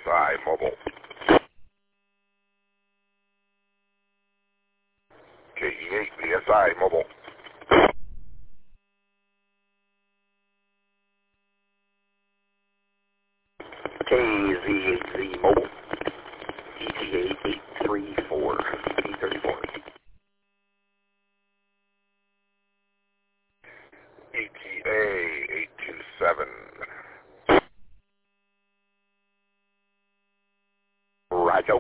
BSI mobile. KE8 BSI mobile. KZ8Z mobile. ETA 834. E34. ETA 827. Roger.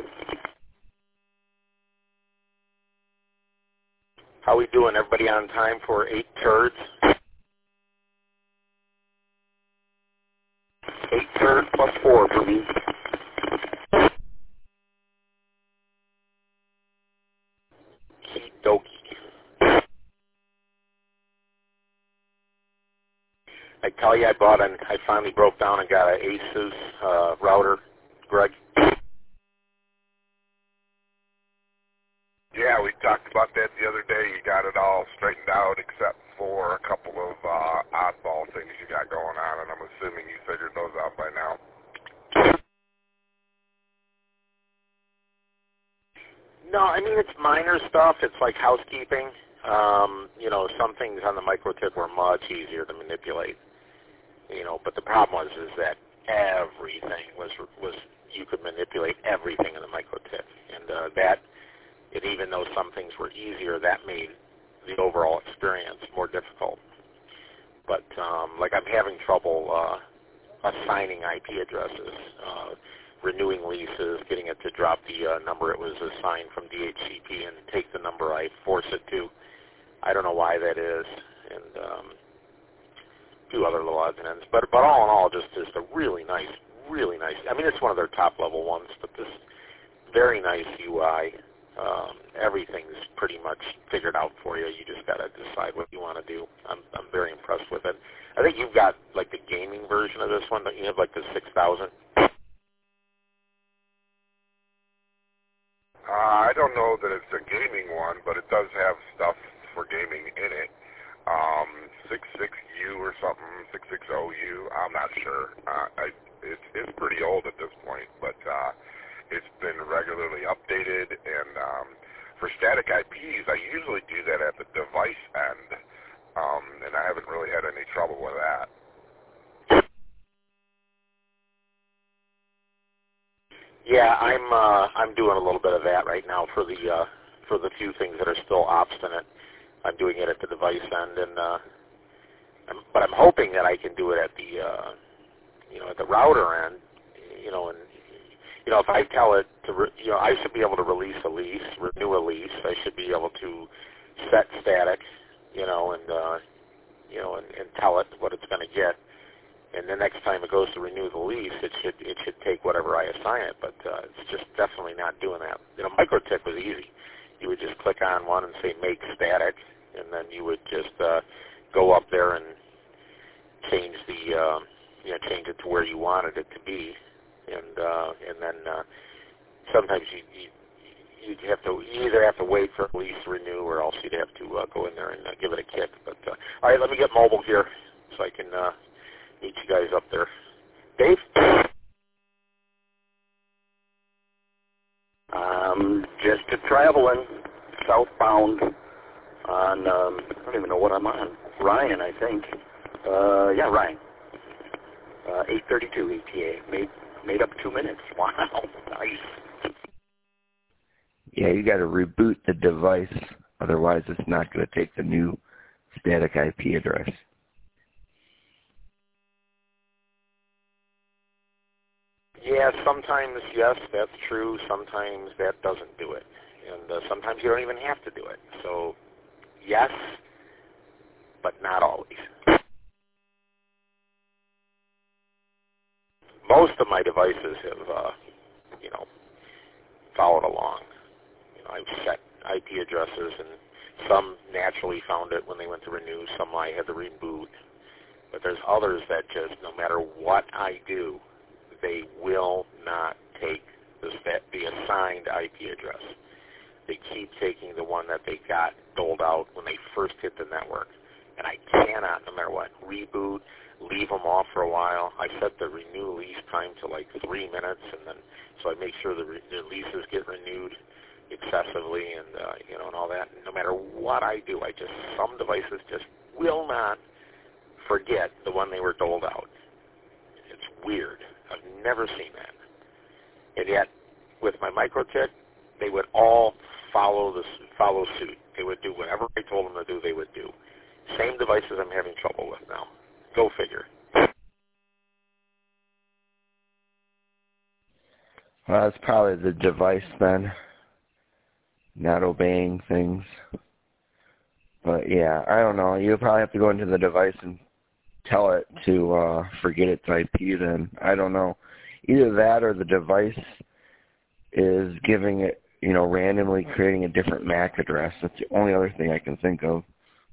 How we doing? Everybody on time for 8 turds? 8 turds plus 4 for me. Okie-dokie. I tell you, I finally broke down and got an Asus router, Greg. Yeah, we talked about that the other day. You got it all straightened out except for a couple of oddball things you got going on, and I'm assuming you figured those out by now. No, I mean, it's minor stuff. It's like housekeeping. Some things on the microtip were much easier to manipulate. But the problem is that everything was you could manipulate everything in the microtip, and even though some things were easier, that made the overall experience more difficult. But I'm having trouble assigning IP addresses, renewing leases, getting it to drop the number it was assigned from DHCP and take the number I force it to. I don't know why that is, and few other little odds and ends. But all in all, just a really nice. I mean, it's one of their top level ones, but this very nice UI. Everything's pretty much figured out for you. You just got to decide what you want to do. I'm very impressed with it. I think you've got like the gaming version of this one. Don't you have like the 6000? I don't know that it's a gaming one, but it does have stuff for gaming in it. 66U or something, 660U. I'm not sure. It's pretty old at this point, but it's been regularly updated. And for static IPs, I usually do that at the device end, and I haven't really had any trouble with that. Yeah, I'm doing a little bit of that right now for the few things that are still obstinate. I'm doing it at the device end, but I'm hoping that I can do it at the at the router end. If I tell it to, I should be able to release a lease, renew a lease. I should be able to set static, and tell it what it's going to get. And the next time it goes to renew the lease, it should take whatever I assign it. But it's just definitely not doing that. Microtip was easy. You would just click on one and say make static, and then you would just go up there and change change it to where you wanted it to be, and then sometimes you either have to wait for a lease to renew, or else you'd have to go in there and give it a kick. But all right, let me get mobile here so I can meet you guys up there. Dave? Just traveling southbound on, I don't even know what I'm on. Ryan, I think. Yeah, Ryan. 8:32 ETA. Made up 2 minutes. Wow, nice. Yeah, you got to reboot the device, otherwise it's not going to take the new static IP address. Yeah, sometimes, yes, that's true. Sometimes that doesn't do it. And sometimes you don't even have to do it. So, yes, but not always. Most of my devices have, followed along. I've set IP addresses, and some naturally found it when they went to renew. Some I had to reboot. But there's others that just, no matter what I do, they will not take the assigned IP address. They keep taking the one that they got doled out when they first hit the network. and I cannot, no matter what, reboot, leave them off for a while. I set the renew lease time to like 3 minutes, and then so I make sure the leases get renewed excessively, and and all that. And no matter what I do, some devices just will not forget the one they were doled out. It's weird. I've never seen that. And yet, with my MikroTik, they would all follow suit. They would do whatever I told them to do, they would do. Same devices I'm having trouble with now. Go figure. Well, that's probably the device then, not obeying things. But yeah, I don't know. You'll probably have to go into the device and tell it to forget its IP then. I don't know. Either that or the device is giving it, randomly creating a different MAC address. That's the only other thing I can think of.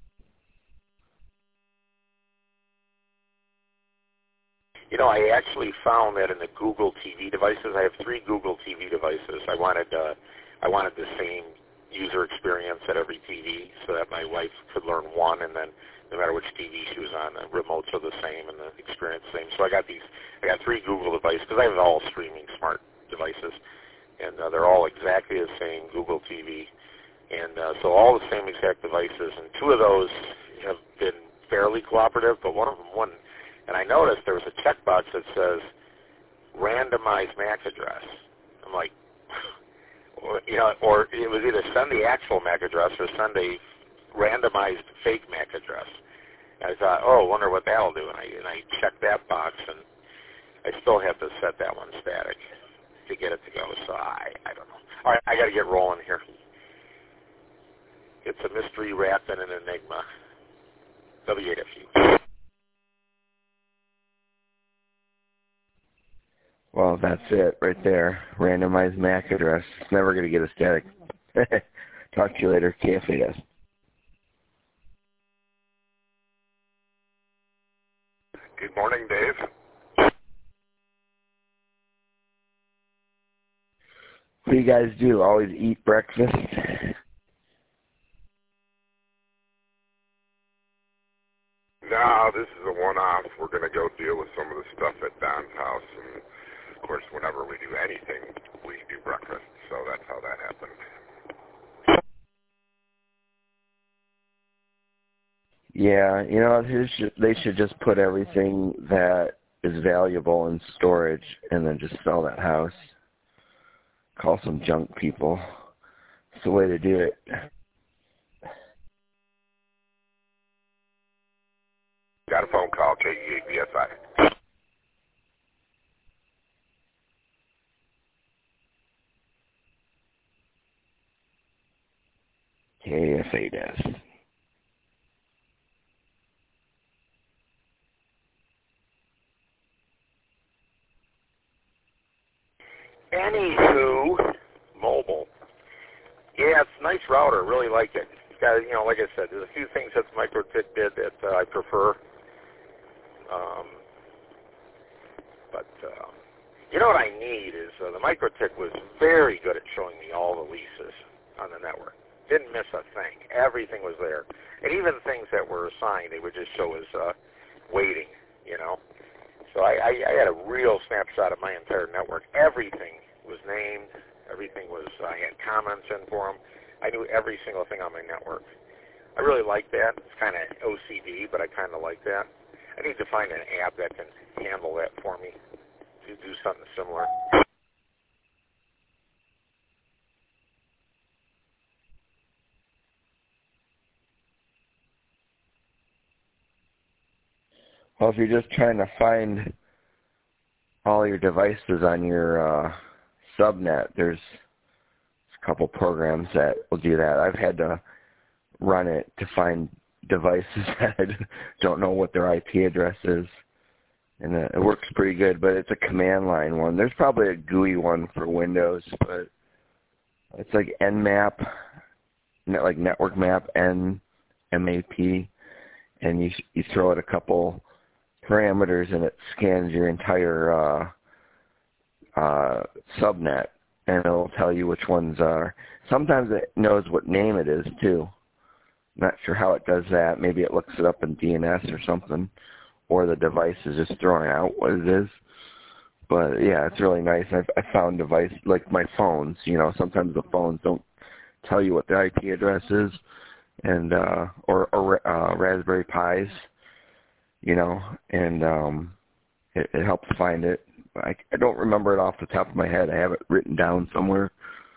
I actually found that in the Google TV devices, I have 3 Google TV devices. I wanted the same user experience at every TV so that my wife could learn one, and then no matter which TV she was on, the remotes are the same and the experience the same. So I got 3 Google devices because I have all streaming smart devices, and they're all exactly the same Google TV, and so all the same exact devices. And 2 of those have been fairly cooperative, but one of them wouldn't. And I noticed there was a checkbox that says randomized MAC address. I'm like, or it was either send the actual MAC address or send a randomized fake MAC address. And I thought, I wonder what that'll do. And I checked that box, and I still have to set that one static to get it to go. So I don't know. All right, I got to get rolling here. It's a mystery wrapped in an enigma. W8FU. Well, that's it right there. Randomized MAC address. It's never going to get a static. Talk to you later. KFAS. Good morning, Dave. What do you guys do? Always eat breakfast? No, this is a one-off. We're going to go deal with some of the stuff at Don's house, and of course, whenever we do anything, we do breakfast, so that's how that happened. Yeah, they should just put everything that is valuable in storage and then just sell that house. Call some junk people. It's the way to do it. Got a phone call, KE8BSI. KFAS. Anywho, mobile. Yeah, it's a nice router. Really like it. It's got, like I said, there's a few things that MikroTik did that I prefer. But what I need is the MikroTik was very good at showing me all the leases on the network. Didn't miss a thing. Everything was there. And even things that were assigned, they would just show as waiting, So I had a real snapshot of my entire network. Everything was named. Everything was, I had comments in for them. I knew every single thing on my network. I really like that. It's kind of OCD, but I kind of like that. I need to find an app that can handle that for me to do something similar. Well, if you're just trying to find all your devices on your subnet, there's a couple programs that will do that. I've had to run it to find devices that I don't know what their IP address is. And it works pretty good, but it's a command line one. There's probably a GUI one for Windows, but it's like Nmap, like network map, NMAP, and you throw it a couple parameters and it scans your entire subnet, and it'll tell you which ones are. Sometimes it knows what name it is too. Not sure how it does that. Maybe it looks it up in DNS or something, or the device is just throwing out what it is. But yeah, it's really nice. I found device like my phones. You know, sometimes the phones don't tell you what the IP address is, and or Raspberry Pis. You know, and it helps find it. I don't remember it off the top of my head. I have it written down somewhere.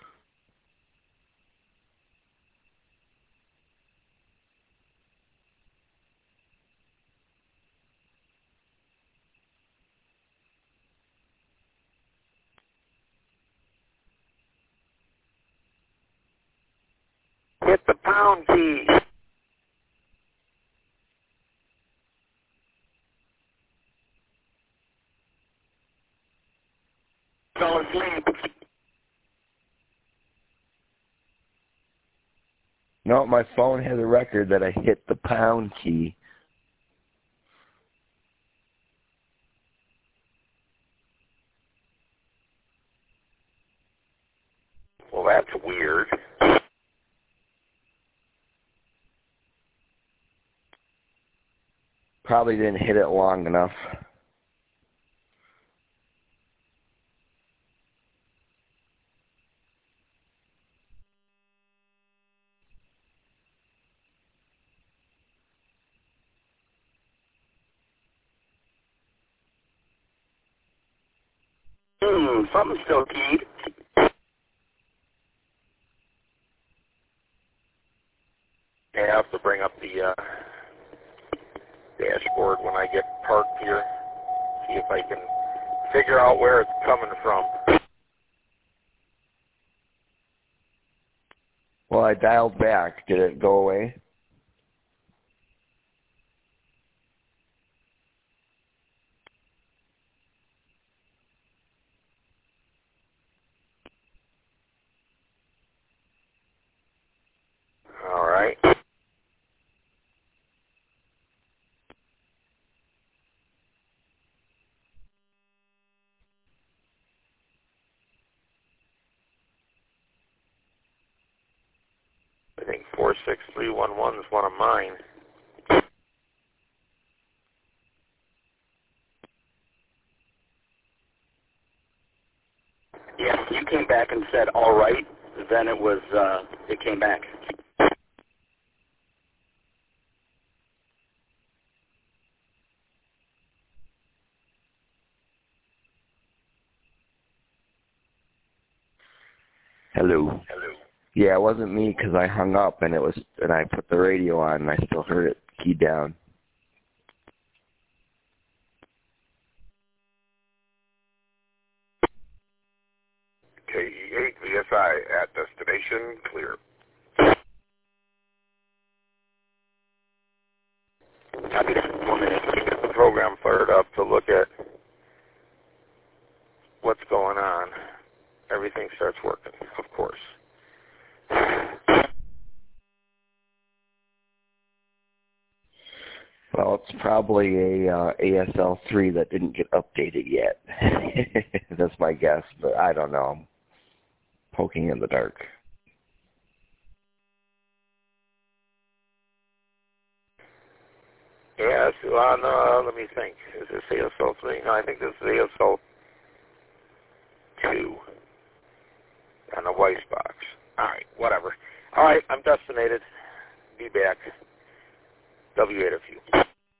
Hit the pound key. Fell asleep. No, my phone has a record that I hit the pound key. Well, that's weird. Probably didn't hit it long enough. Something's still keyed. Yeah, I have to bring up the dashboard when I get parked here. See if I can figure out where it's coming from. Well, I dialed back. Did it go away? All right. I think 46311 is one of mine. Yeah, you came back and said, all right. Then it came back. Hello. Hello. Yeah, it wasn't me because I hung up and I put the radio on and I still heard it keyed down. KE8 VSI at destination clear. Copy that. 1 minute. Get the program fired up to look at what's going on. Everything starts working, of course. Well, it's probably a ASL3 that didn't get updated yet. That's my guess, but I don't know. I'm poking in the dark. Yeah, so on, let me think. Is this ASL 3? No, I think this is ASL 2 on the Weiss box. All right, whatever. All right, I'm destinated. Be back. W8 of you.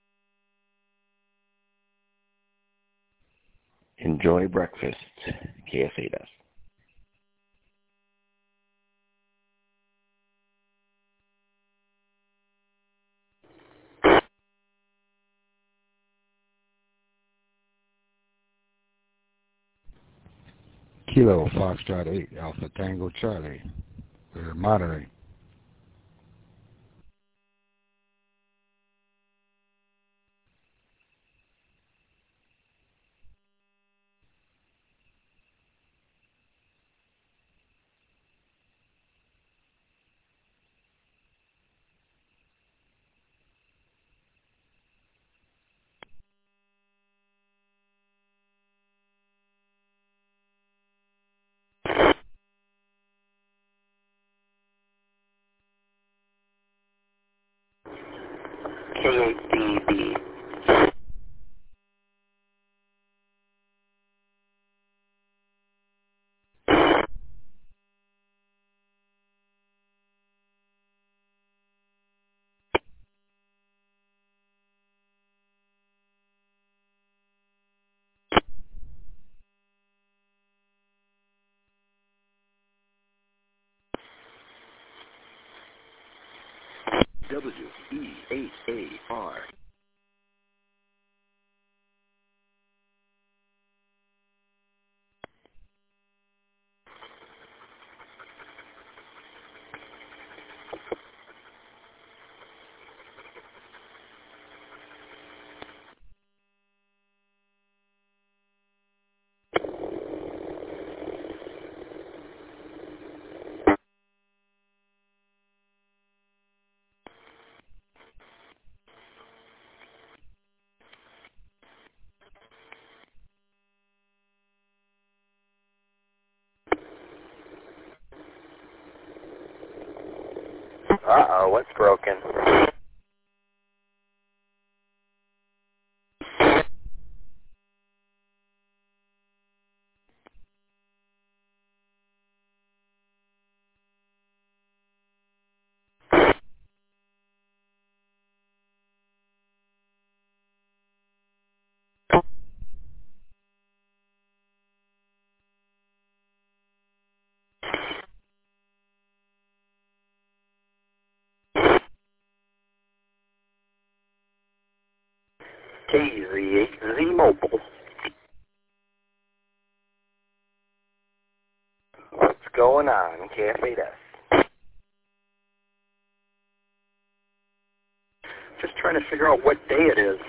Enjoy breakfast, KS8S. Kilo Foxtrot 8 Alpha Tango Charlie. We're monitoring. KDB. WE8AR. Uh-oh, what's broken? KZ8Z Mobile. What's going on, KF8S? Just trying to figure out what day it is.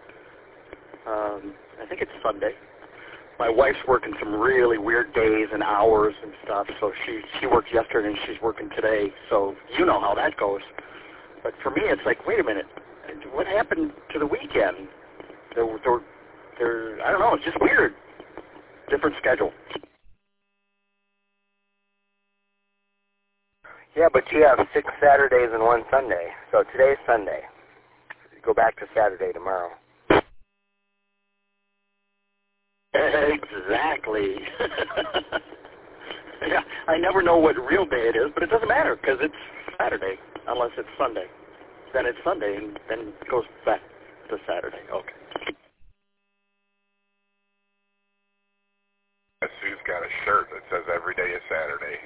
I think it's Sunday. My wife's working some really weird days and hours and stuff, so she worked yesterday and she's working today, so you know how that goes. But for me, it's like, wait a minute, what happened to the weekend? I don't know, it's just weird. Different schedule. Yeah, but you have 6 Saturdays and 1 Sunday. So today's Sunday. Go back to Saturday tomorrow. Exactly. Yeah, I never know what real day it is, but it doesn't matter because it's Saturday unless it's Sunday. Then it's Sunday and then it goes back to Saturday. Okay. Sue's got a shirt that says every day is Saturday.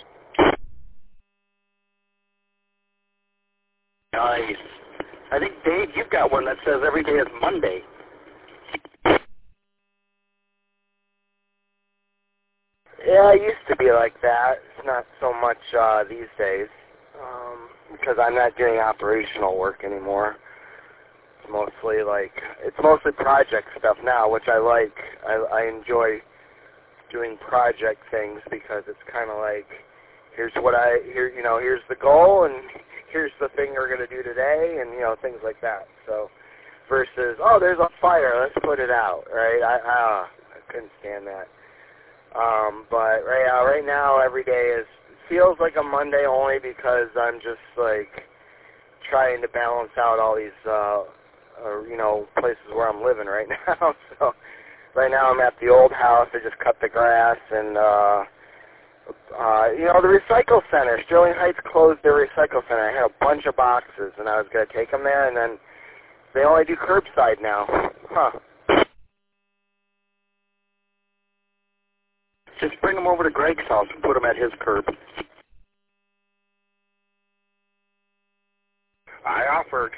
Nice. I think, Dave, you've got one that says every day is Monday. Yeah, it used to be like that. It's not so much these days because I'm not doing operational work anymore. It's mostly project stuff now, which I like. I enjoy doing project things because it's kind of like, here's the goal and here's the thing we're going to do today, and things like that. So versus, oh, there's a fire, let's put it out, right? I couldn't stand that. But right now every day feels like a Monday only because I'm just like trying to balance out all these places where I'm living right now. So right now I'm at the old house. I just cut the grass and the recycle center. Sterling Heights closed their recycle center. I had a bunch of boxes and I was going to take them there, and then they only do curbside now. Huh. Just bring them over to Greg's house and put them at his curb. I offered.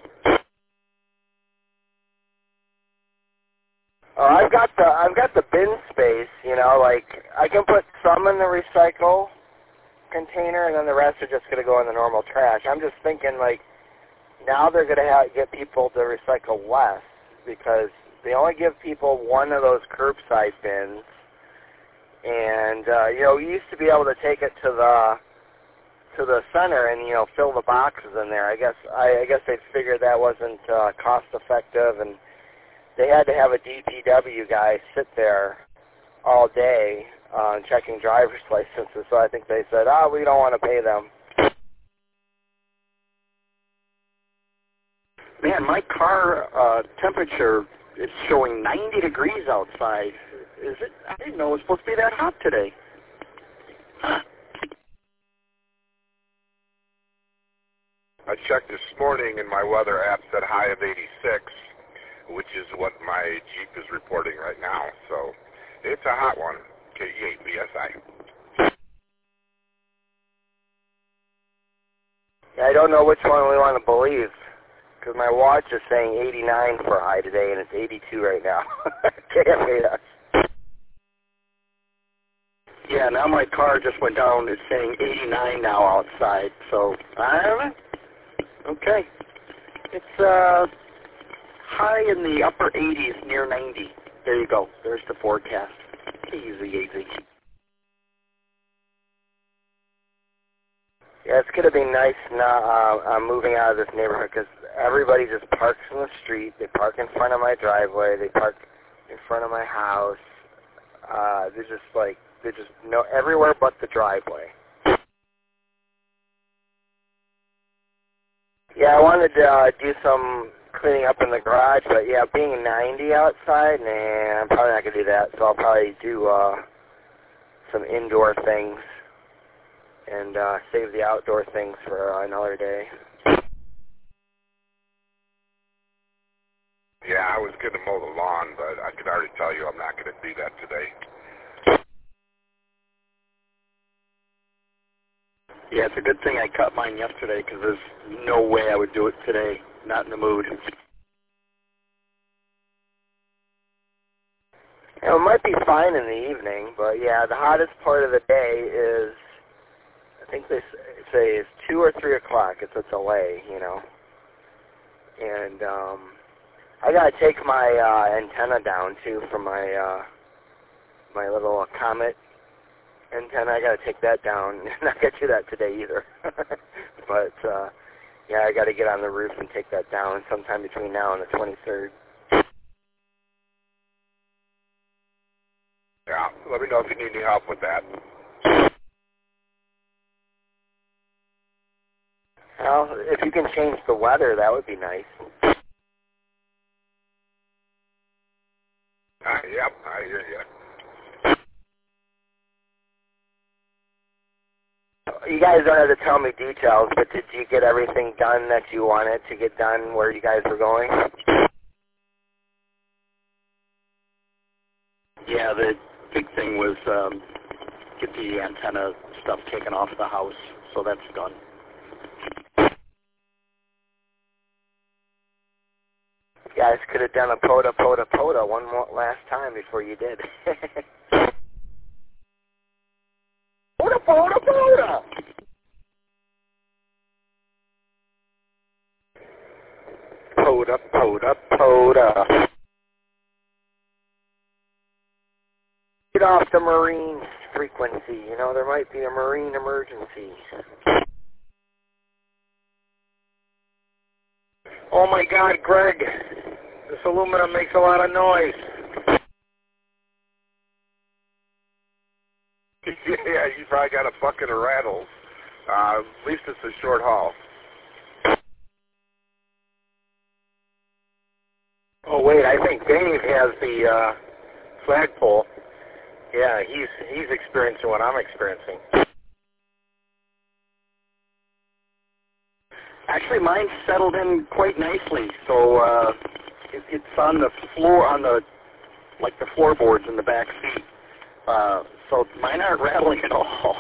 I've got the bin space. I can put some in the recycle container, and then the rest are just going to go in the normal trash. I'm just thinking, now they're going to get people to recycle less because they only give people one of those curbside bins. And you used to be able to take it to the center and fill the boxes in there. I guess they figured that wasn't cost effective, and they had to have a DPW guy sit there all day checking driver's licenses. So I think they said, we don't want to pay them. Man, my car temperature is showing 90 degrees outside. Is it? I didn't know it was supposed to be that hot today. Huh. I checked this morning and my weather app said high of 86, which is what my Jeep is reporting right now. So it's a hot one, KE8 BSI. Yeah, I don't know which one we want to believe, because my watch is saying 89 for high today, and it's 82 right now. KFAS. Yeah, now my car just went down. It's saying 89 now outside. So, I don't know. Okay. It's high in the upper 80s, near 90. There you go. There's the forecast. Easy, easy. Yeah, it's going to be nice now moving out of this neighborhood, because everybody just parks in the street. They park in front of my driveway. They park in front of my house. They're just everywhere but the driveway. Yeah, I wanted to do some cleaning up in the garage, but yeah, being 90 outside, nah, I'm probably not going to do that. So I'll probably do some indoor things and save the outdoor things for another day. Yeah, I was going to mow the lawn, but I can already tell you I'm not going to do that today. Yeah, it's a good thing I cut mine yesterday, because there's no way I would do it today. Not in the mood. You know, it might be fine in the evening, but yeah, the hottest part of the day is, I think they say it's 2 or 3 o'clock. It's a delay, you know. And I got to take my antenna down, too, from my my little Comet antenna. I got to take that down. Not going to do that today either. But, yeah, I got to get on the roof and take that down sometime between now and the 23rd. Yeah, let me know if you need any help with that. Well, if you can change the weather, that would be nice. Yep, I hear you. You guys don't have to tell me details, but did you get everything done that you wanted to get done where you guys were going? Yeah, the big thing was get the antenna stuff taken off the house, so that's done. You guys could have done a POTA one more last time before you did. POTA! POTA. Get off the marine frequency. You know, there might be a marine emergency. Oh my God, Greg, this aluminum makes a lot of noise. Yeah, you probably got a bucket of rattles. At least it's a short haul. Oh wait, I think Dave has the flagpole. Yeah, he's experiencing what I'm experiencing. Actually, mine settled in quite nicely. So it's on the floor, on the floorboards in the back seat. So mine aren't rattling at all.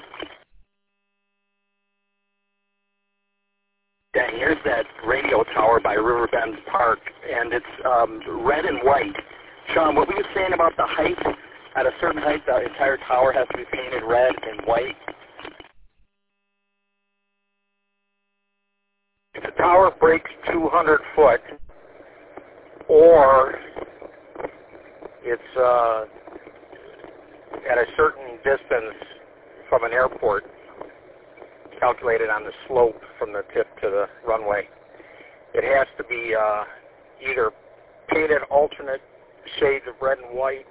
Dang, here's that radio tower by Riverbend Park, and it's red and white. Sean, what were you saying about the height? At a certain height, the entire tower has to be painted red and white. If the tower breaks 200 foot, or it's at a certain distance from an airport, calculated on the slope from the tip to the runway, it has to be either painted alternate shades of red and white,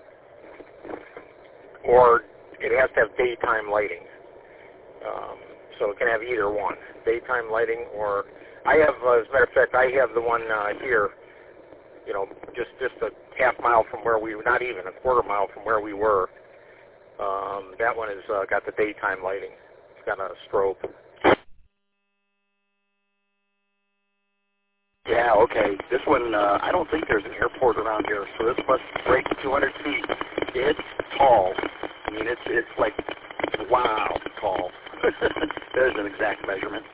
or it has to have daytime lighting. So it can have either one, daytime lighting or, I have, as a matter of fact, I have the one here, you know, just a half mile from where we were, not even, a quarter mile from where we were. That one has got the daytime lighting. It's got a strobe. Yeah, okay. This one, I don't think there's an airport around here, so this must break 200 feet. It's tall. I mean, it's like, wow, tall. There's an exact measurement.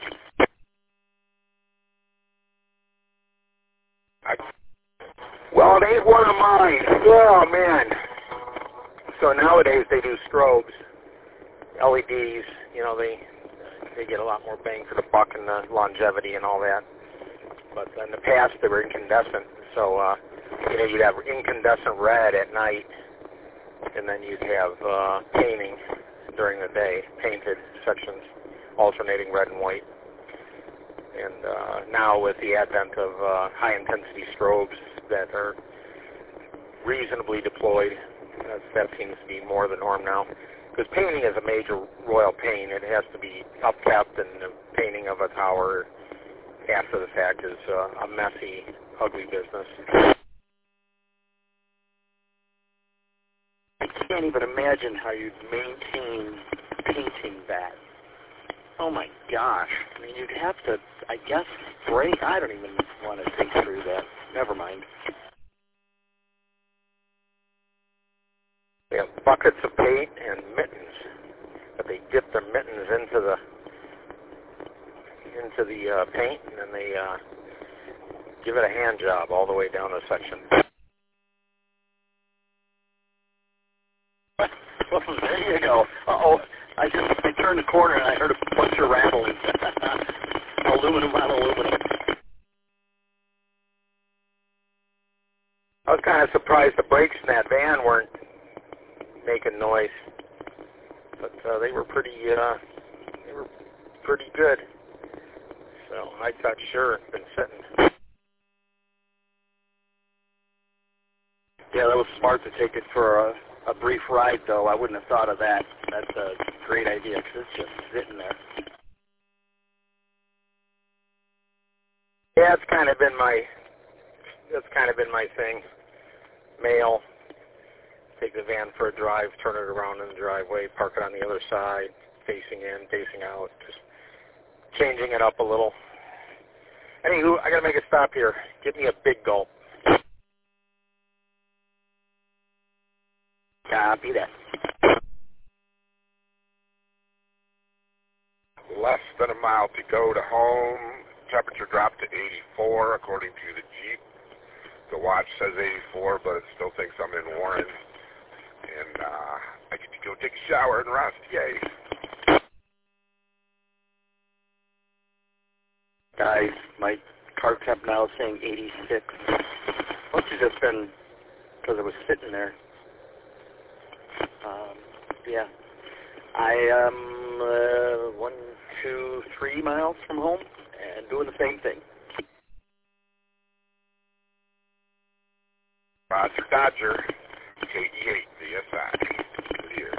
Well, it ain't one of mine. Oh, man. So nowadays they do strobes, LEDs. You know, they get a lot more bang for the buck and the longevity and all that. But in the past they were incandescent. So, you know, you'd have incandescent red at night, and then you'd have painting during the day, painted sections, alternating red and white. And now with the advent of high-intensity strobes that are reasonably deployed, that seems to be more the norm now. Because painting is a major royal pain. It has to be upkept, and the painting of a tower after the fact is a messy, ugly business. I can't even imagine how you'd maintain painting that. Oh my gosh. I mean, you'd have to, I guess, spray. I don't even want to think through that. Never mind. They have buckets of paint and mittens, but they dip their mittens into the paint, and then they give it a hand job all the way down a section. Well, there you go. Uh-oh. I turned the corner and I heard a bunch of rattling. Aluminum on aluminum. I was kind of surprised the brakes in that van weren't making noise, but they were pretty good. So I thought, sure, it's been sitting. Yeah, that was smart to take it for a brief ride, though. I wouldn't have thought of that. That's a great idea, because it's just sitting there. Yeah, that's kind of been my thing. Mail, take the van for a drive, turn it around in the driveway, park it on the other side, facing in, facing out, just changing it up a little. Anywho, I gotta make a stop here. Give me a big gulp. Copy that. Less than a mile to go to home. Temperature dropped to 84 according to the Jeep. The watch says 84, but it still thinks I'm in Warren. And I get to go take a shower and rest. Yay. Guys, my car temp now is saying 86. Must have just been because it was sitting there. Yeah. I am 1, 2, 3 miles from home and doing the same thing. Roger Dodger, KE8 VSI. Here.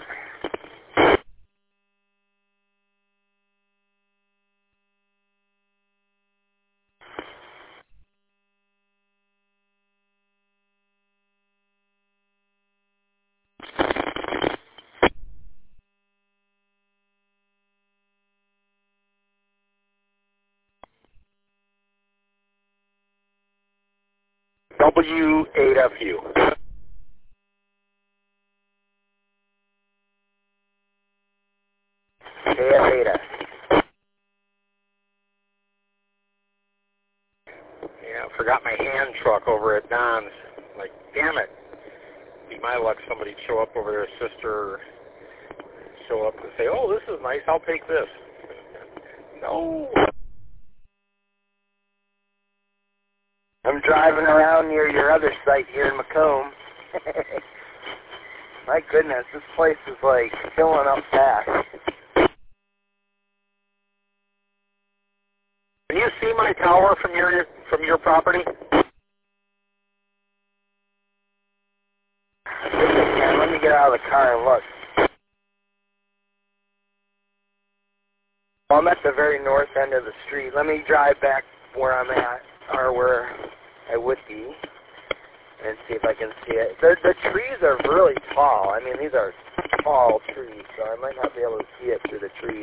W8FU. KF8S. Yeah, forgot my hand truck over at Don's. Like, damn it. Be my luck somebody'd show up over there, a sister, or show up and say, oh, this is nice, I'll take this. No. I'm driving around near your other site here in Macomb. My goodness, this place is like filling up fast. Can you see my tower from your property? I think I can. Let me get out of the car and look. I'm at the very north end of the street. Let me drive back where I'm at, or where I would be, and see if I can see it. The trees are really tall. I mean, these are tall trees, so I might not be able to see it through the trees.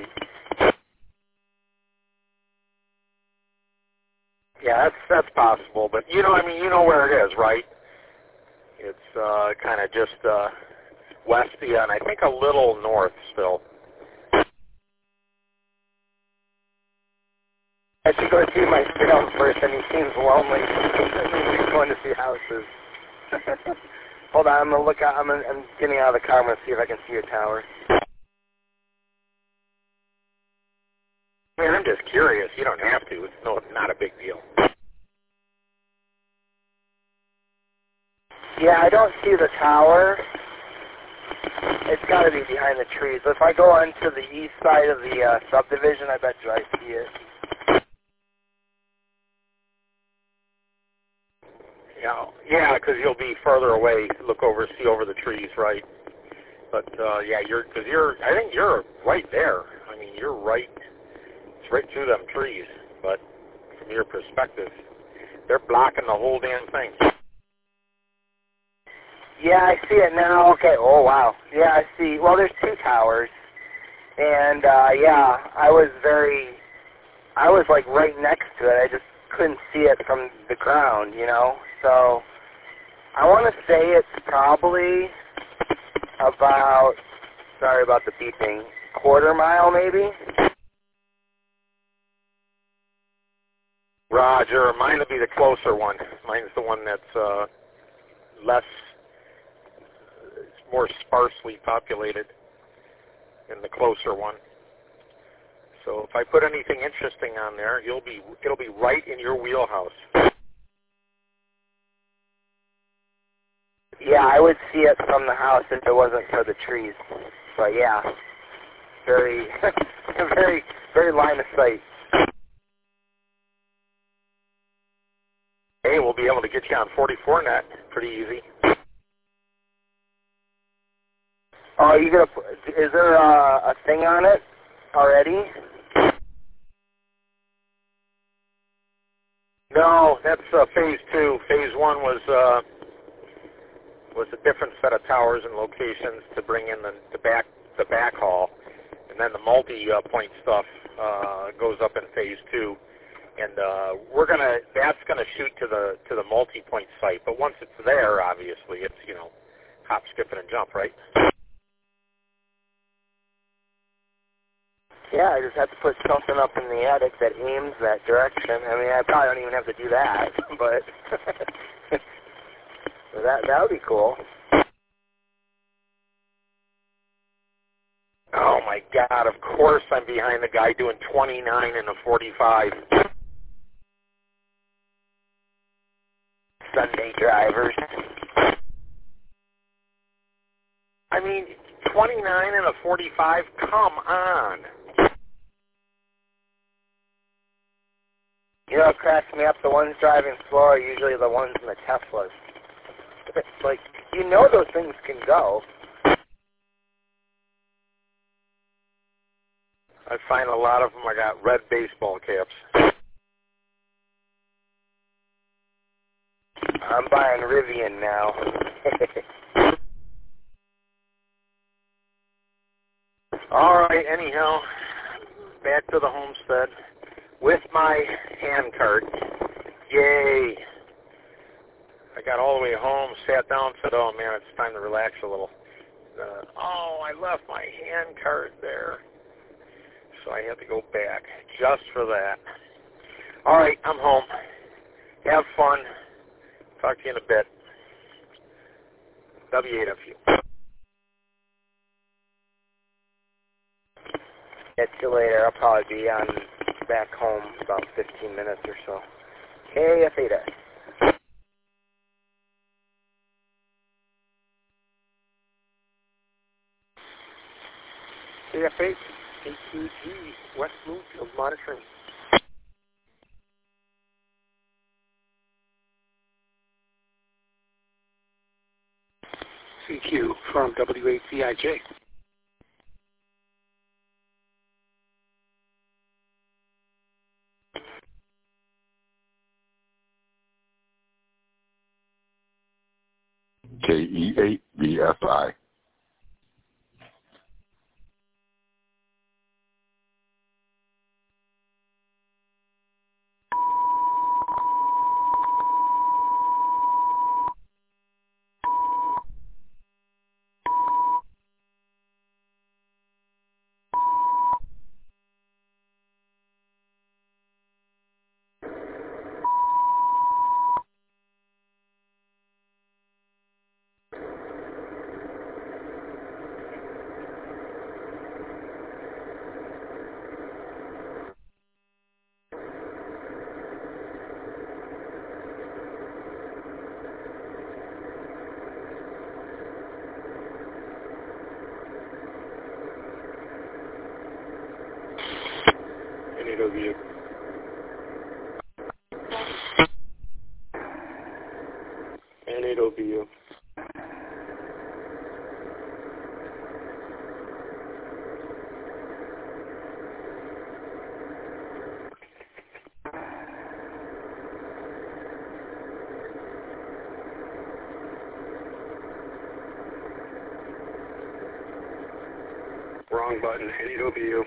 Yeah, that's possible, but you know, I mean, you know where it is, right? It's kind of just west, yeah, and I think a little north still. I should go see my salesperson. He seems lonely. He's going to see houses. Hold on, I'm gonna look out. I'm getting out of the car. I'm gonna see if I can see a tower. Man, I'm just curious. You don't have to. It's not a big deal. Yeah, I don't see the tower. It's got to be behind the trees. If I go onto the east side of the subdivision, I bet you I see it. Yeah, because you'll be further away. See over the trees, right? But yeah, I think you're right there. I mean, you're right. It's right through them trees. But from your perspective, they're blocking the whole damn thing. Yeah, I see it now. Okay. Oh, wow. Yeah, I see. Well, there's two towers. And, yeah, I was like right next to it. I just couldn't see it from the ground, you know. So I want to say it's probably about, sorry about the beeping, quarter mile maybe. Roger. Mine would be the closer one. Mine's the one that's more sparsely populated than the closer one. So if I put anything interesting on there, it'll be right in your wheelhouse. Yeah, I would see it from the house if it wasn't for the trees. But yeah, very, very, very line of sight. Hey, we'll be able to get you on 44 net pretty easy. Oh, is there a thing on it already? No, that's phase 2. Phase 1 was a different set of towers and locations to bring in the backhaul, and then the multi-point stuff goes up in phase 2, and that's gonna shoot to the multi-point site. But once it's there, obviously, it's hop, skip, and jump, right? Yeah, I just have to put something up in the attic that aims that direction. I mean, I probably don't even have to do that, but that would be cool. Oh my God! Of course, I'm behind the guy doing 29 and a 45. Sunday drivers. I mean, 29 and a 45. Come on. You know, it cracks me up. The ones driving slow are usually the ones in the Teslas. It's like, you know those things can go. I find a lot of them I got red baseball caps. I'm buying Rivian now. All right, anyhow, back to the homestead with my hand cart. Yay. I got all the way home, sat down, said, oh, man, it's time to relax a little. I left my hand cart there. So I had to go back just for that. All right, I'm home. Have fun. Talk to you in a bit. W8FU. Catch you later. I'll probably be on back home about 15 minutes or so. KF8S. KF8, AQG, West Bloomfield monitoring. CQ from W8CIJ. E8BSI. N8OBU. N8OBU. Wrong button. N8OBU.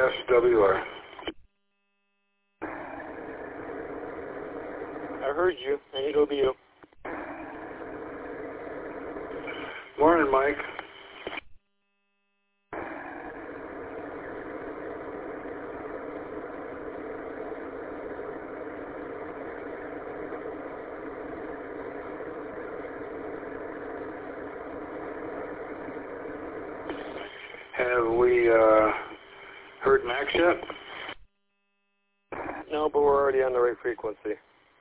KBSWR. I heard you. I need OBU. Morning, Mike. Have we heard Max yet? No, but we're already on the right frequency.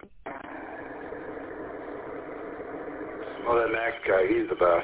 Oh, that Max guy, he's the best.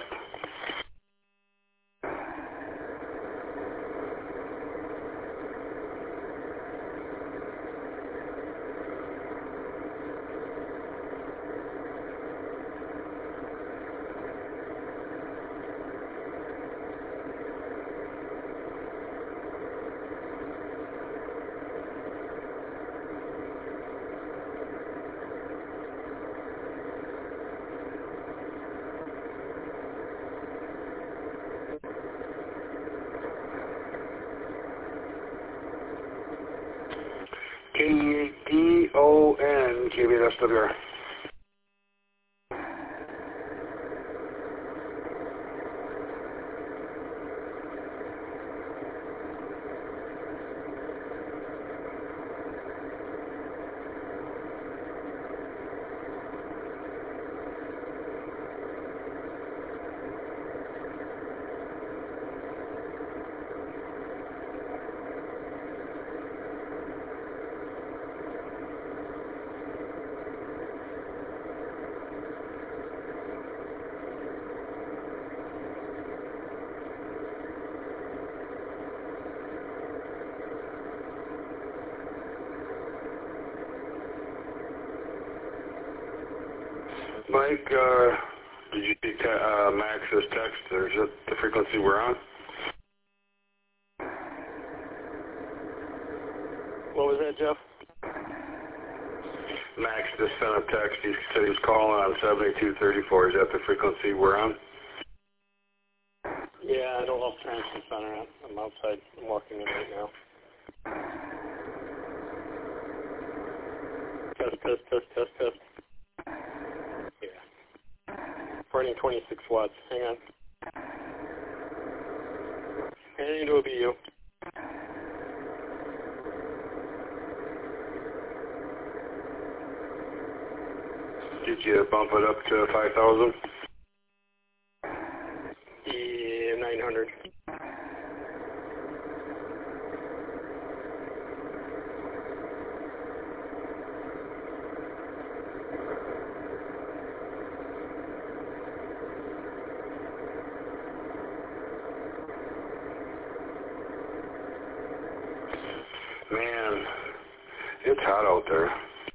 KDON, KBSWR. Mike, did you see Max's text, or is it the frequency we're on? What was that, Jeff? Max just sent a text. He said he was calling on 7234. Is that the frequency we're on? Yeah, I don't have transmission center. I'm outside. I'm walking in right now. Test. Yeah. Running 26 watts. Hang on. I need OBU. Did you bump it up to 5,000? Yeah, 900. Man, it's hot out there.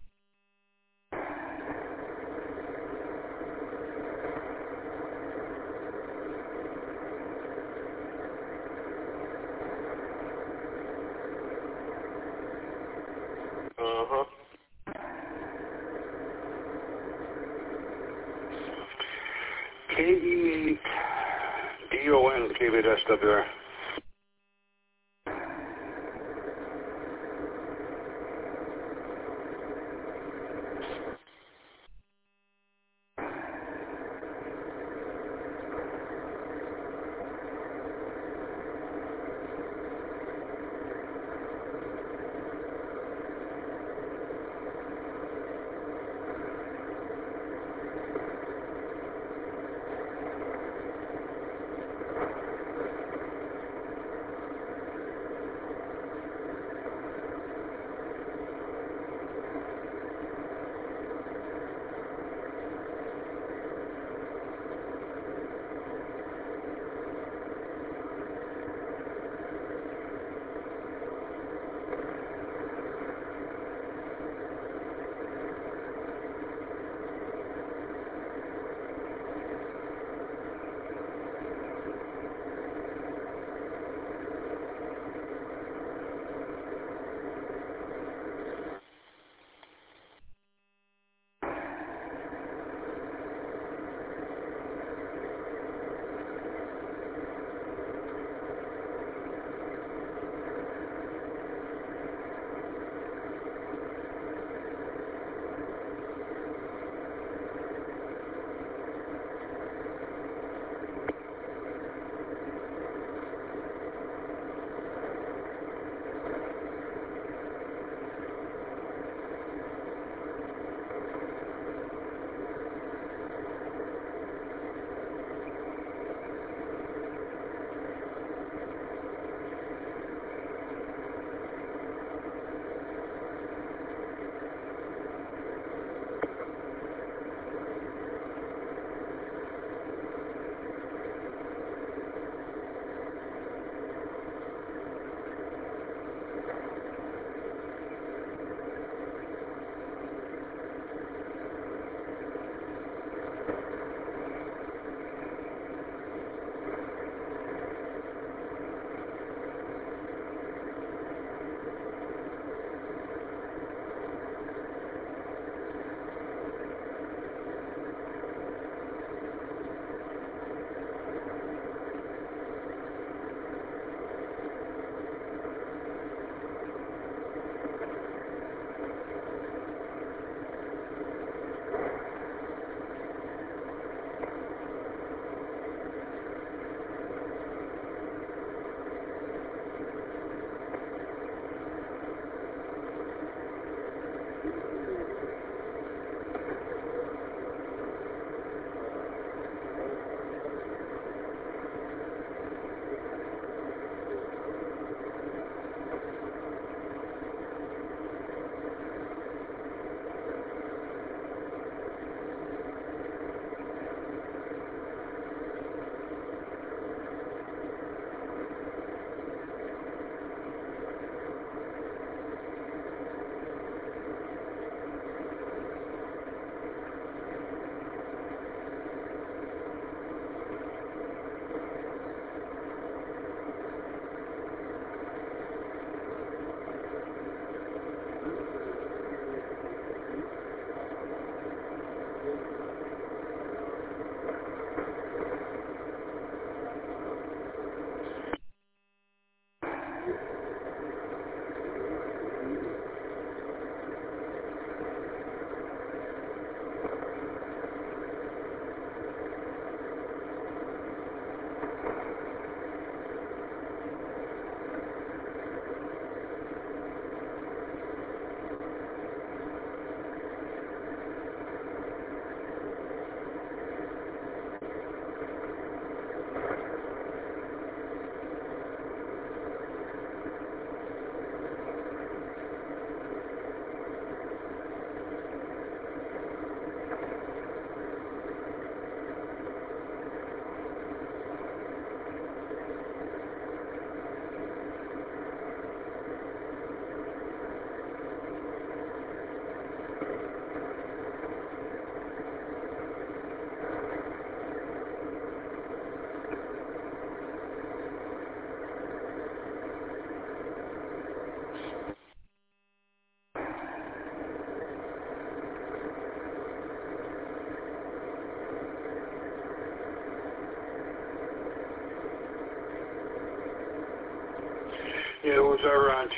Uh-huh. KE8 DON KBSWR.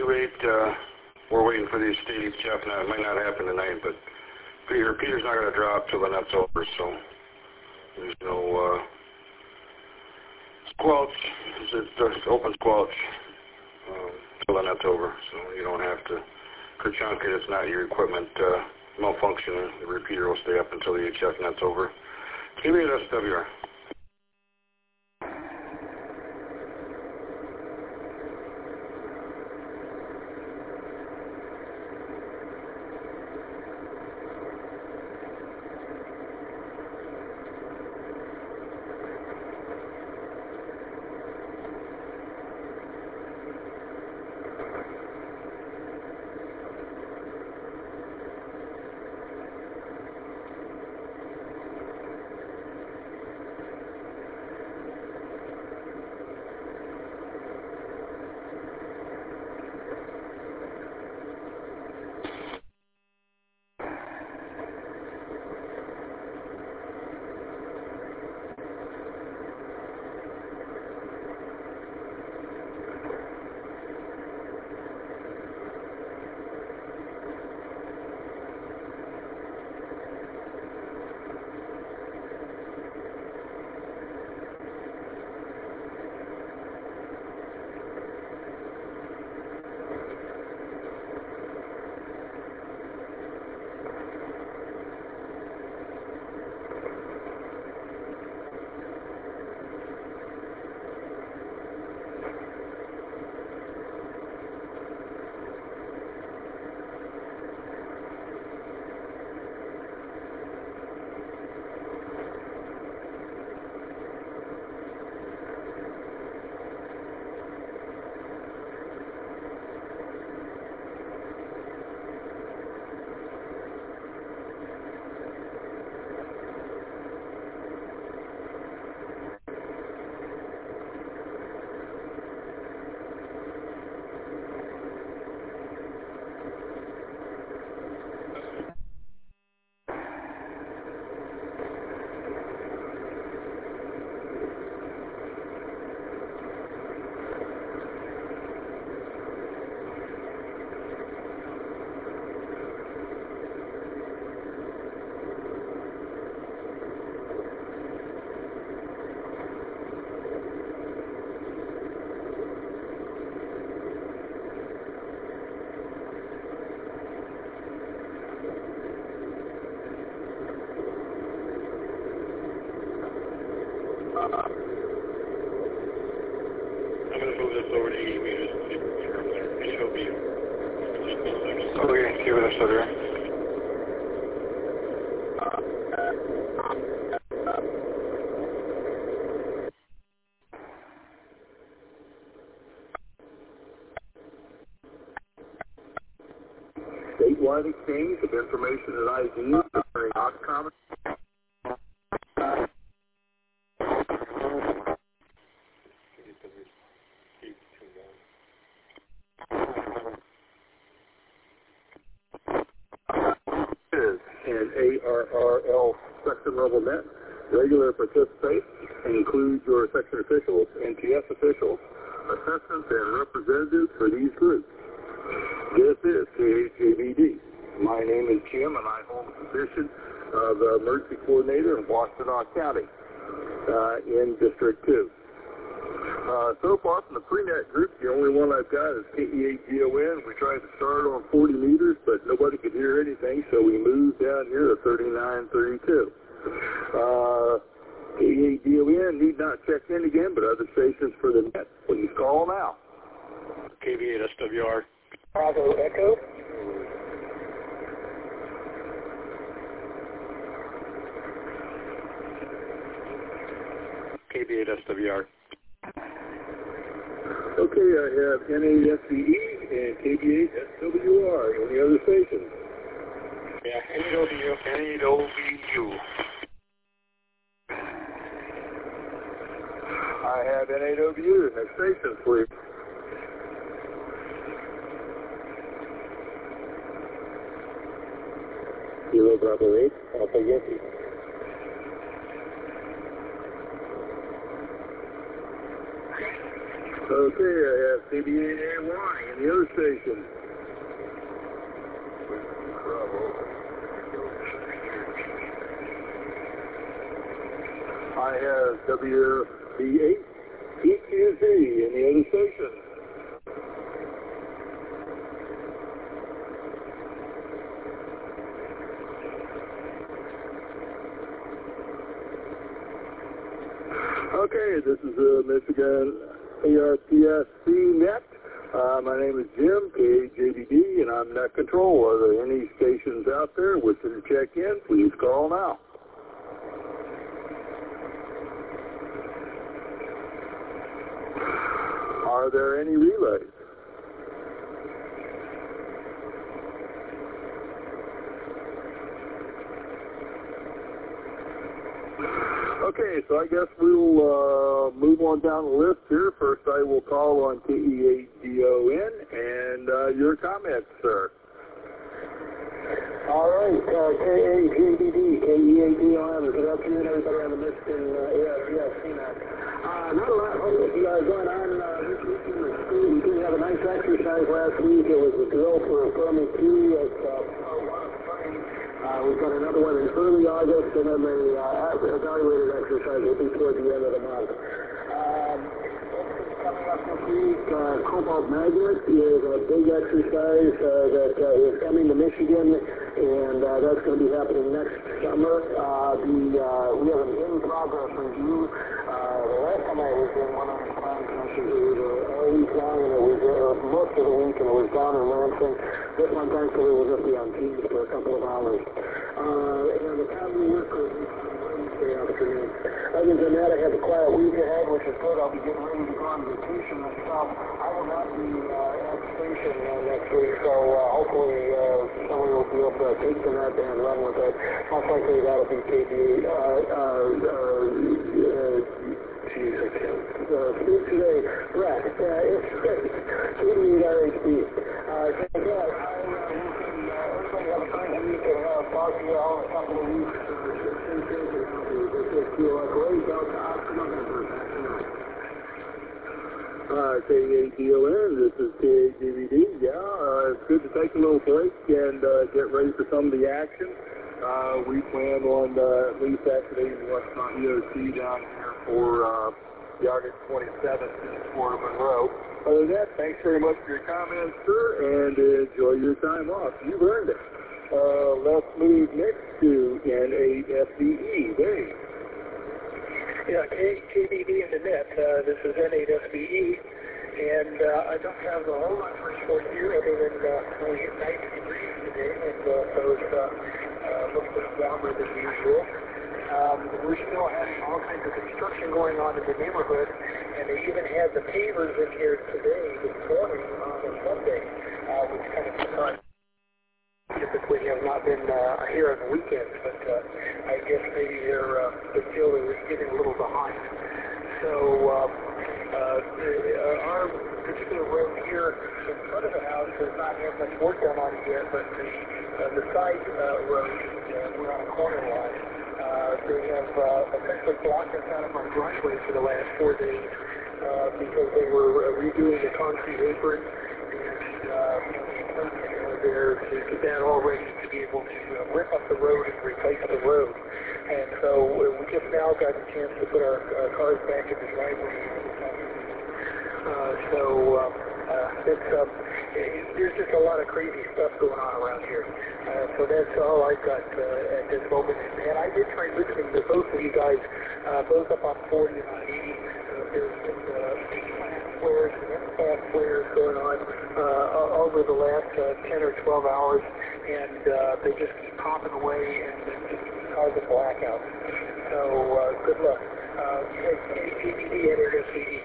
2828, we're waiting for these Steve Jeff. Now, it might not happen tonight, but Peter's not going to drop till the net's over, so there's no squelch. There's open squelch till the net's over, so you don't have to kerchunk it. It's not your equipment malfunction. The repeater will stay up until the HF net's over. Give me an SWR. I'm going to move this over to 80 meters and see if we can confirm there. HOB. Okay, give it a stutter. Statewide exchange of information and IDs concerning Oxcommon. And ARRL section level net, regular participate, include your section officials, NTS officials, assistants, and representatives for these groups. This is CHAVD. My name is Jim, and I hold the position of Emergency Coordinator in Washtenaw County in District 2. So far from the pre-net group, the only one I've got is KE8GON. We tried to start on 40 meters, but nobody could hear anything, so we moved down here to 3932. KE8GON need not check in again, but other stations for the net. Please call now. KV8 SWR. Bravo Echo. KV8 SWR. Okay, I have NASCE and KV8 SWR. Any other stations? Yeah, NAW. I have NAW. Next station, please. Kilo Bravo 8, Alpha Yankee. Okay, I have CB8AY in the other station. I have WB8EQZ in the other station. Okay, this is Michigan ARPSC Net. My name is Jim, KJBD, and I'm Net Control. Are there any stations out there wishing to check in? Please call now. Are there any relays? Okay, so I guess we'll move on down the list here. First, I will call on KE8DON and your comments, sir. All right, KAGBD, KE8DON. Good afternoon, everybody on the Michigan ARPSC Net. Not a lot going on this week in the school. We did have a nice exercise last week. It was a drill for affirming Q at we've got another one in early August, and then the evaluated exercise will be toward the end of the month. Coming up this week, cobalt magnet is a big exercise that is coming to Michigan, and that's going to be happening next summer. We have an in-progress review. The last time I was in one of the planning commissions, it was all week long, and it was most of the week, and it was down in Lansing. This one, thankfully, will just be on Teams for a couple of hours. And the county work group Wednesday afternoon. Other than that, I have a quiet week ahead, which is good. I'll be getting ready to go on vacation myself. I will not be at the station next week, so hopefully somebody will be able to take the net and run with it. Most likely that'll be KB. Geez, I can't speak today. Brett, it's KD8RHB. So yeah, everybody have a great week and talk to you all in a couple of weeks. KADON, this is KAGBD. Yeah, it's good to take a little break and get ready for some of the action. We plan on at least activating Westmont EOC down here for the August 27th in Fort Monroe. Other than that, thanks very much for your comments, sir, and enjoy your time off. You've earned it. Let's move next to N8FBE. Dave. Yeah, KBD in the net. This is N8FBE, and I don't have a whole lot to report here other than we hit 90 degrees today, and so it's a little bit warmer than usual. We're still having all kinds of construction going on in the neighborhood, and they even had the pavers in here today, this morning, on a Sunday, which kind of surprised. Typically have not been here on the weekends, but I guess maybe the field is getting a little behind. So our particular road here in front of the house has not had much work done on it yet, but the side road, we're on a corner line. They have essentially blocked us out of our driveway for the last 4 days because they were redoing the concrete apron there to get that all ready to be able to rip up the road and replace the road. And so we just now got a chance to put our cars back in the driveway. There's just a lot of crazy stuff going on around here. So that's all I've got at this moment. And I did try listening to both of you guys, both up on 40 and on 80. There's been flares and impact flares going on over the last 10 or 12 hours, and they just keep popping away and just causing blackouts. So good luck. KBD and NSCE.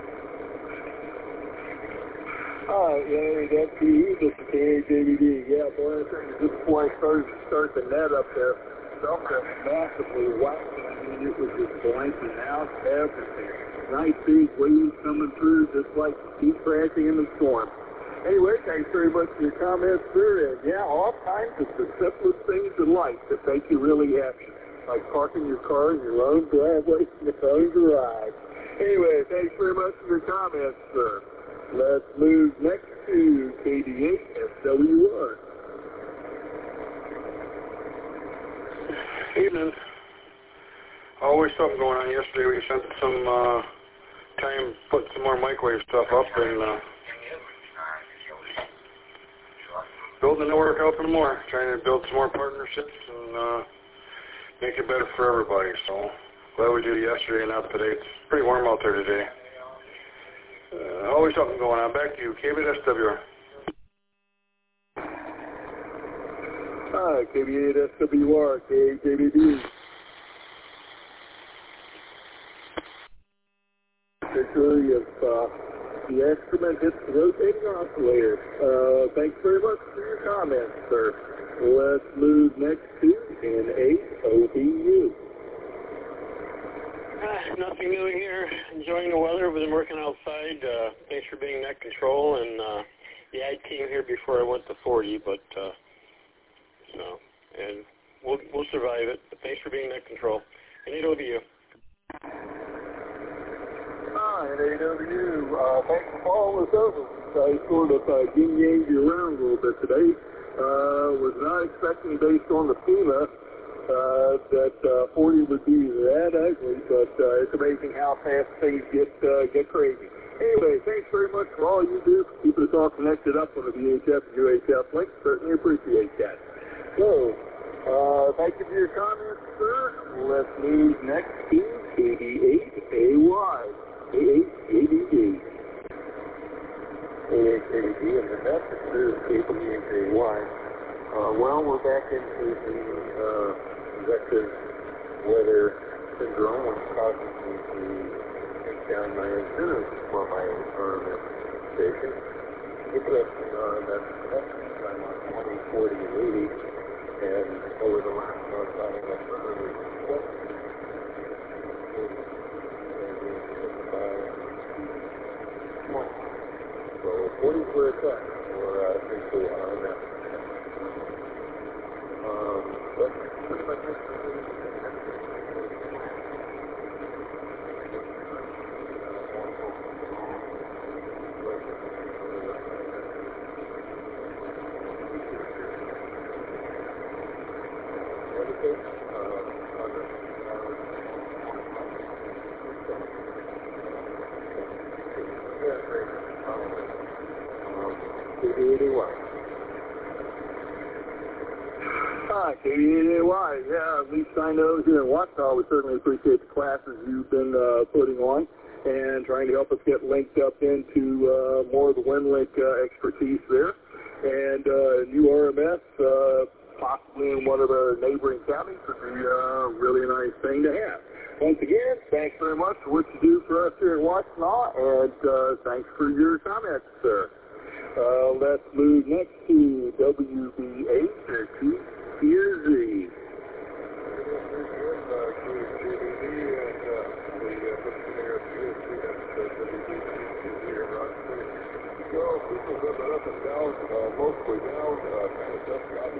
NSCE, this is KAJBD. Yeah, boy, just before I start the net up there, stuff got massively whacked. I mean, it was just blanking out everything. Nice big waves coming through, just like heat crashing in the storm. Anyway, thanks very much for your comments, sir. And yeah, oftentimes it's the simplest things in life that make you really happy, like parking your car in your own driveway in your own garage. Anyway, thanks very much for your comments, sir. Let's move next to KD8SW1. Evening. Always something going on. Yesterday we spent some time putting some more microwave stuff up and building the network up and more. Trying to build some more partnerships and make it better for everybody. So glad we did it yesterday and not today. It's pretty warm out there today. Always something going on. Back to you, KB8SWR. Hi, KB8SWR, KBD. Particularly if the excrement hits the rotating oscillator. Thanks very much for your comments, sir. Let's move next to N8OBU. Nothing new here. Enjoying the weather. We've been working outside. Thanks for being net control. And yeah, I came here before I went to 40, but and we'll survive it. But thanks for being net control. And NAW. Hi, NAW. Thanks for following us over. I sort of yin-yanged you around a little bit today. Was not expecting, based on the FEMA, that 40 would be that ugly, but it's amazing how fast things get crazy. Anyway, thanks very much for all you do for keeping us all connected up on the VHF and UHF link. Certainly appreciate that. So, thank you for your comments, sir. Let's move next to KD8AY, A8ADD. A8ADD and the message is KD8AY. Well, we're back into the convective weather syndrome, which causes me to take down my antennas for my RMS station. Interesting RMS connections. I'm on 20, 40, and 80, and over the last month I have literally swept so 40 is where it's at for essentially RMS. That's pretty much it for me. Hi, KD8AY. Yeah, at least I know here in Wausau, we certainly appreciate the classes you've been putting on and trying to help us get linked up into more of the WinLink expertise there. And new RMS, possibly in one of the neighboring counties, would be really a nice thing to have. Once again, thanks very much for what you do for us here in Wausau, and thanks for your comments, sir. Let's move next to WB8 or TZ. Well, people have been up and down, mostly down, kind of just got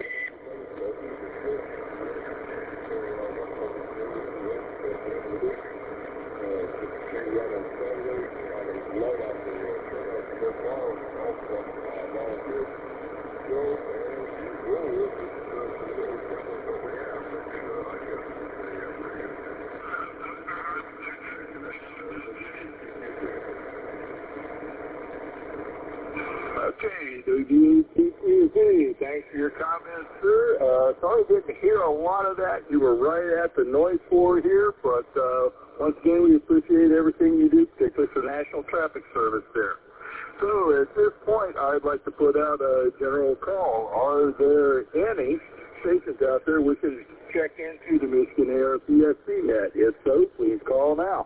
Okay, WTTZ, thanks for your comments, sir. Sorry we didn't hear a lot of that. You were right at the noise floor here, but once again, we appreciate everything you do, particularly for the National Traffic Service there. So at this point, I'd like to put out a general call. Are there any stations out there we can check into the Michigan ARPSC net? If so, please call now.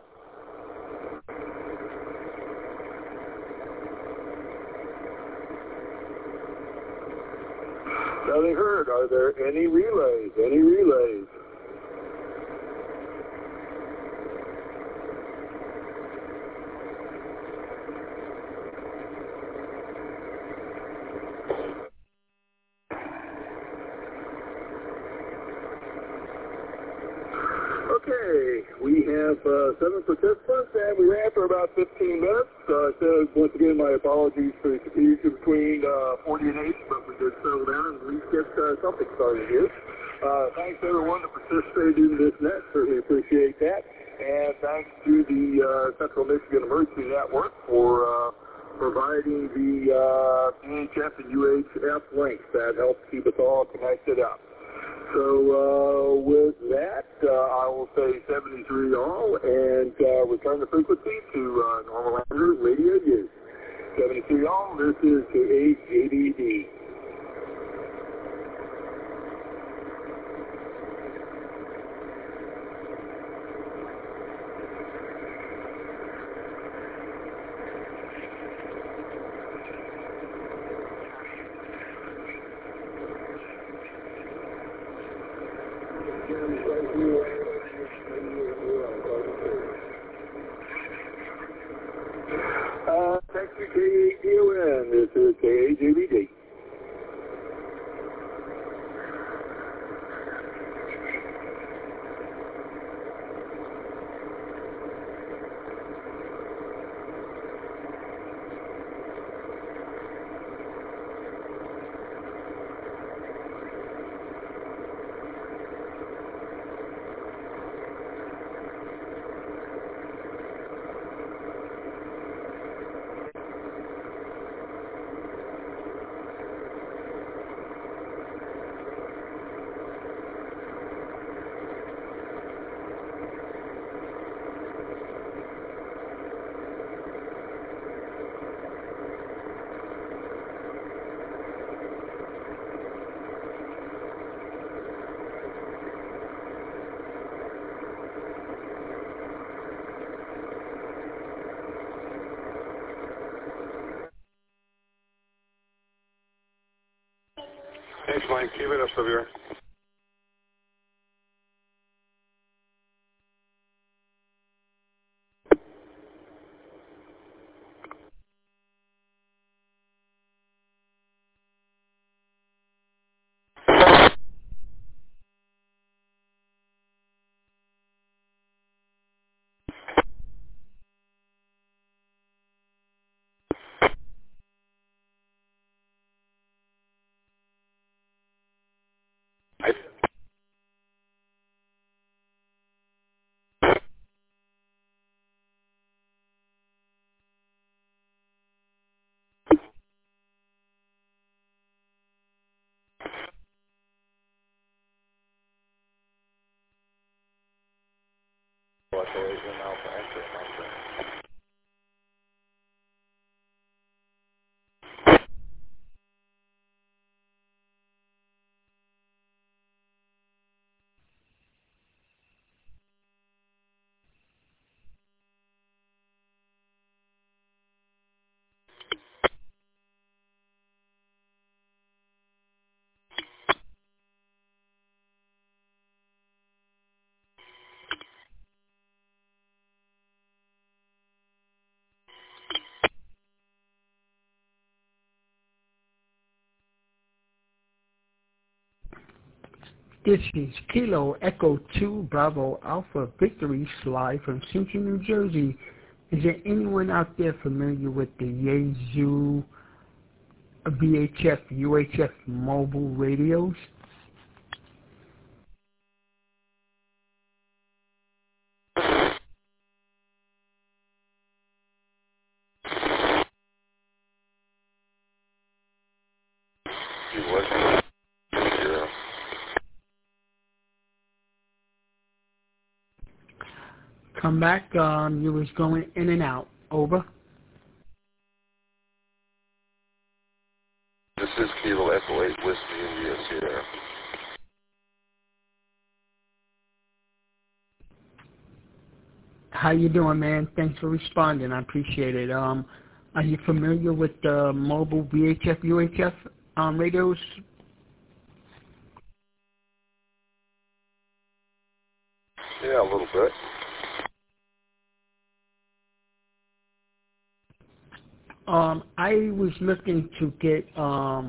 Nothing heard. Are there any relays? Any relays? Okay, Okay, we have 7 participants, and we ran for about 15 minutes. So once again, my apologies for the confusion between 40 and 80, but we did settle down and at least get something started here. Thanks everyone that participated in this net. Certainly appreciate that. And thanks to the Central Michigan Emergency Network for providing the VHF and UHF links that help keep us all connected up. So with that, I will say 73 all and return the frequency to normal Andrew radio use. 73 all, this is KAJBD. Thank you, KADON. This is KAJBD. Thanks, Mike. Keep it up, Xavier. This is Kilo Echo 2 Bravo Alpha Victory live from Central New Jersey. Is there anyone out there familiar with the Yaesu VHF, UHF mobile radios? Come back. You was going in and out. Over. This is Kilo Echo 8 Whiskey India Sierra. How you doing, man? Thanks for responding. I appreciate it. Are you familiar with the mobile VHF, UHF radios? Yeah, a little bit. I was looking to get I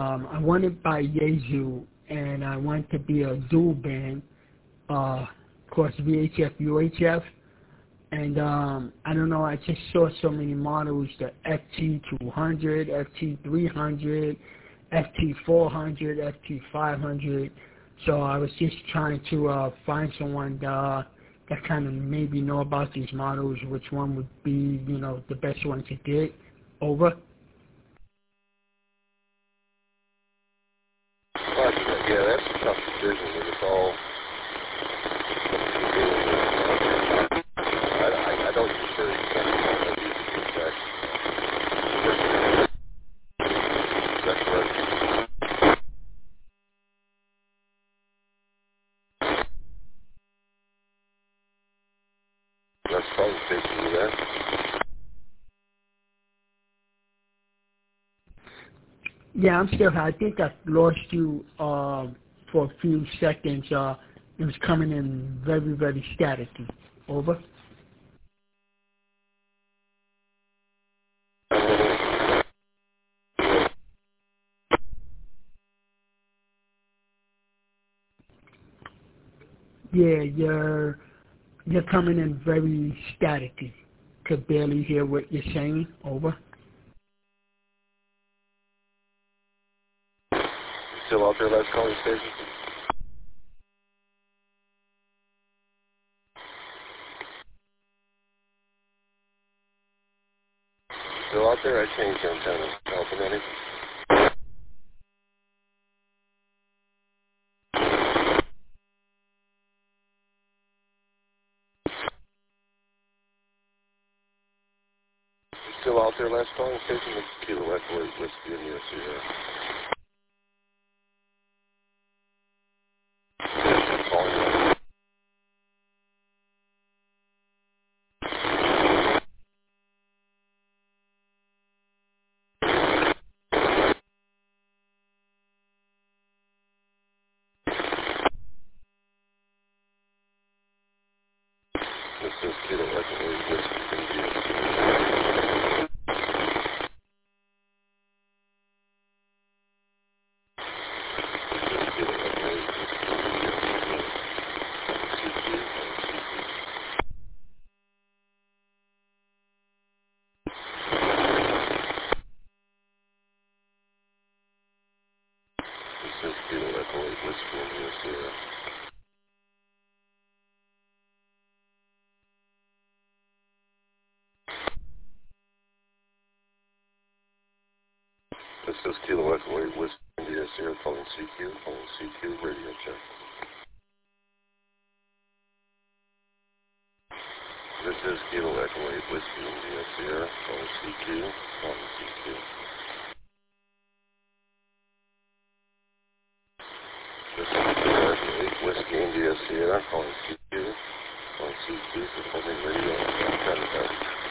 wanted by Yaesu, and I want to be a dual band course, VHF, UHF. And I don't know, I just saw so many models, the FT200, FT300, FT400, FT500. So I was just trying to find someone that kind of maybe know about these models, which one would be, you know, the best one to get. Over. Yeah, that's a tough decision. It's all... I don't use very exact. Is that correct? That's probably taking you there. Yeah, I'm still here. I think I lost you for a few seconds. It was coming in very, very staticky. Over. Yeah, you're coming in very staticky. Could barely hear what you're saying. Over. Still out there, last calling station? Still out there? I changed the antenna. Helping any? Still out there, last calling station? It's Kilo Echo 8 Whiskey India Sierra. This is Kilo Echo 8 Whiskey India Sierra. This is Kilo Echo 8 Whiskey India Sierra. This is Kilo Echo 8 Whiskey India Sierra calling CQ radio check. This is Kilo Echo 8 Whiskey India Sierra calling CQ. This is Kilo Echo 8 Whiskey India Sierra calling CQ. Performing radio and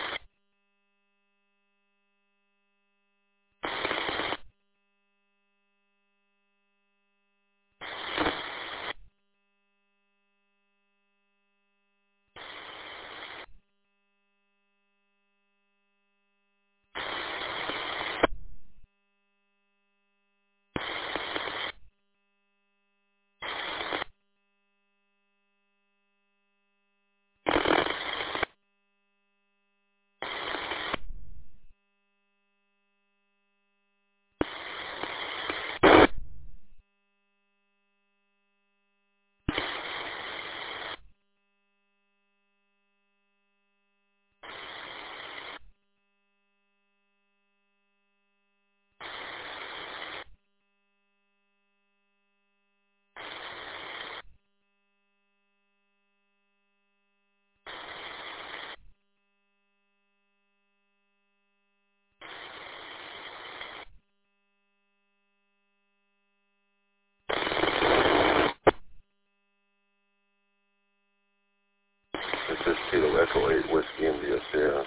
This is Kilo Echo 8 Whiskey India Sierra.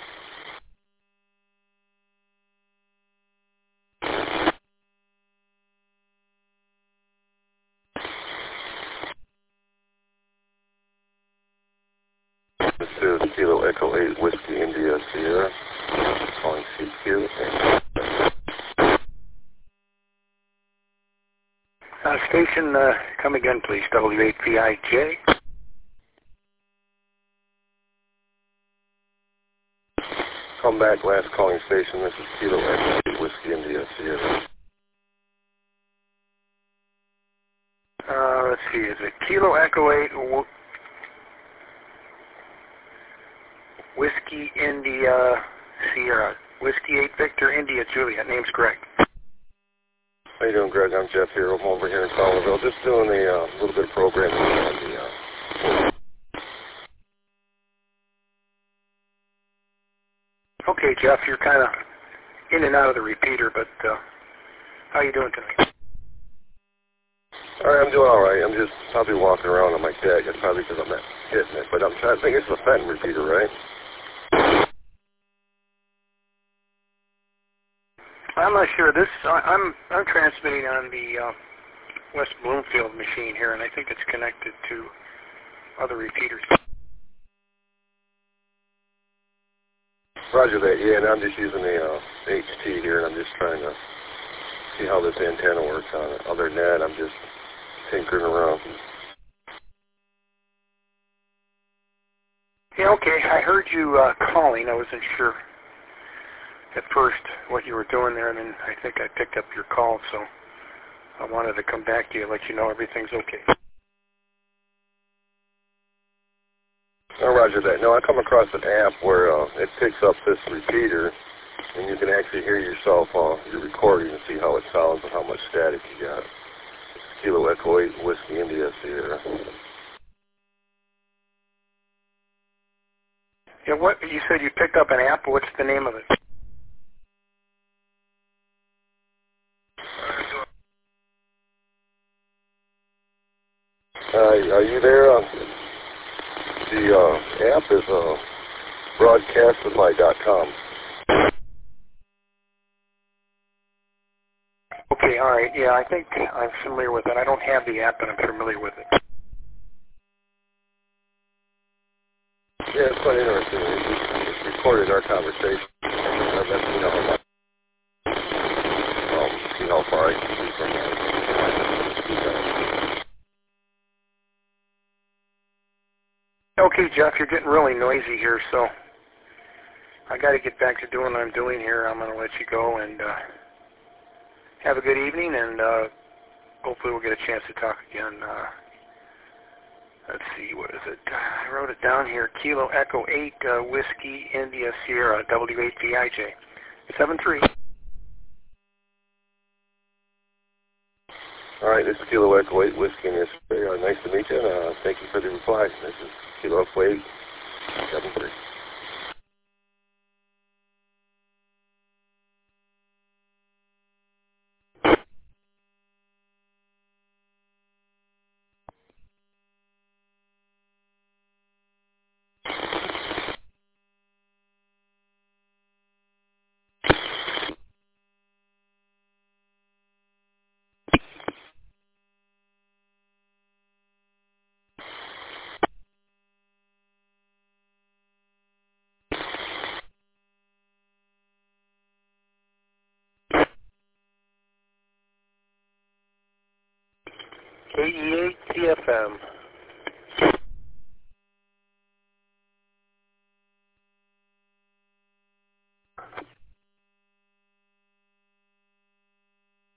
This is Kilo Echo 8 Whiskey India Sierra calling CQ. Station, come again, please. W8PIJ. Come back, last calling station. This is Kilo Echo 8 Whiskey India Sierra. Let's see, is it Kilo Echo 8 Whiskey India Sierra? Whiskey 8 Victor India Juliet. Name's Greg. How you doing, Greg? I'm Jeff here. I'm over here in Colorado. Just doing a little bit of programming on the... Okay, Jeff, you're kind of in and out of the repeater, but how you doing tonight? All right, I'm doing all right. I'm just probably walking around on my deck. It's probably because I'm not hitting it, but I'm trying to think it's a Fenton repeater, right? I'm not sure. I'm transmitting on the West Bloomfield machine here, and I think it's connected to other repeaters. Roger that. Yeah, and I'm just using the HT here, and I'm just trying to see how this antenna works on it. Other than that, I'm just tinkering around. Yeah, okay. I heard you calling. I wasn't sure at first what you were doing there, and then I think I picked up your call, so I wanted to come back to you and let you know everything's okay. Oh, roger that. No, I come across an app where it picks up this repeater, and you can actually hear yourself your recording and see how it sounds and how much static you got. Kilo Echo 8 Whiskey India Sierra. Yeah, what you said you picked up an app. What's the name of it? Are you there? The app is broadcastify.com. Okay, all right. Yeah, I think I'm familiar with it. I don't have the app, but I'm familiar with it. Yeah, it's quite interesting. It recorded our conversation. Let me know see how far I can see from that. Okay, Jeff, you're getting really noisy here, so I got to get back to doing what I'm doing here. I'm going to let you go, and have a good evening, and hopefully we'll get a chance to talk again. Let's see, what is it? I wrote it down here. Kilo Echo 8 Whiskey India Sierra W8VIJ 73. All right, this is Kilo Echo 8 Whiskey India Sierra. Nice to meet you, and thank you for the reply. This is Kilo Echo 8 73. KE8 TFM.